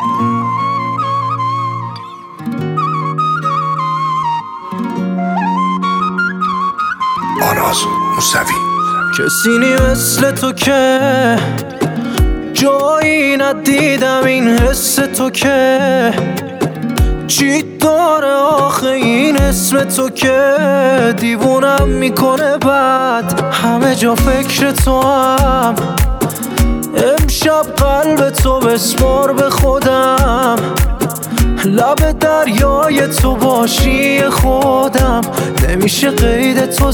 آناز موسوی. کسی نی مثل تو که جایی ندیدم، این حس تو که چی داره آخه این اسم تو که دیوونم میکنه بعد همه جا فکر تو هم. امشب قلب تو بسپار به خودم، لب دریای تو باشی خودم، نمیشه قید تو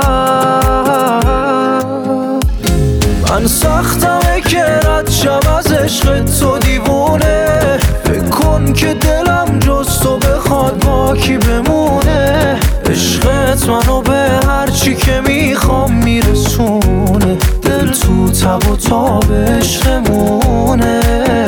زد. من سختمه که رد شم از عشق تو دیوونه، فکر کن که دلم جز تو بخواد با کی بمونه. عشقت منو به هرچی که میخوام میرسونه، دل تو تب و تاب عشقمونه.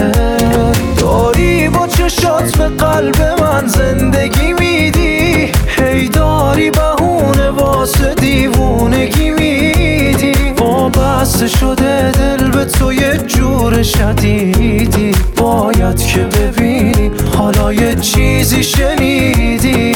داری با چشات به قلب من زندگی میدی، هی داری بهونه واسه دیوونگی میدی. وابسته شده دل به تو یه جور شدیدی، باید که ببینی حالا یه چیزی شنیدی.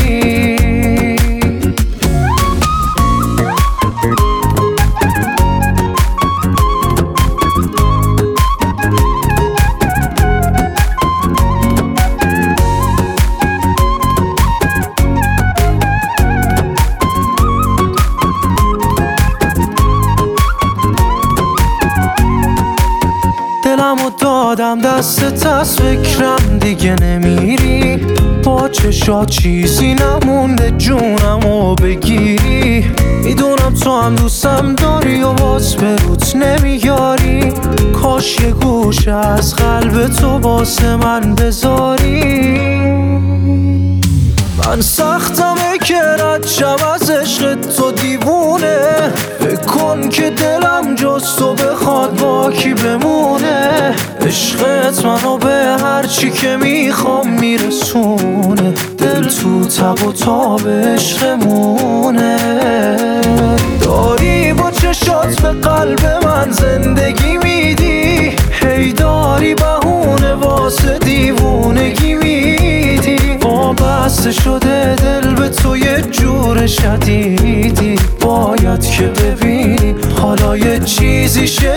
دلمو دادم دستت از فکرم دیگه نمیری، با چشات چیزی نمونده جونمو بگیری. میدونم تو هم دوستم داری و باز به روت نمیاری، کاش یه گوشه از قلب تو واسه من بذاری. من سختمه که رد شم از عشق تو دیوونه، فکر کن که دلم جز تو بخواد با کی بمونه. عشقت منو به هرچی که میخوام میرسونه، دل تو تب و تاب عشقمونه. داری با چشات به قلب من زندگی میدی، هی داری بهونه واسه دیوونگی میدی. وابسته شده دل به تو یه جور شدیدی، باید که ببینی حالا یه چیزی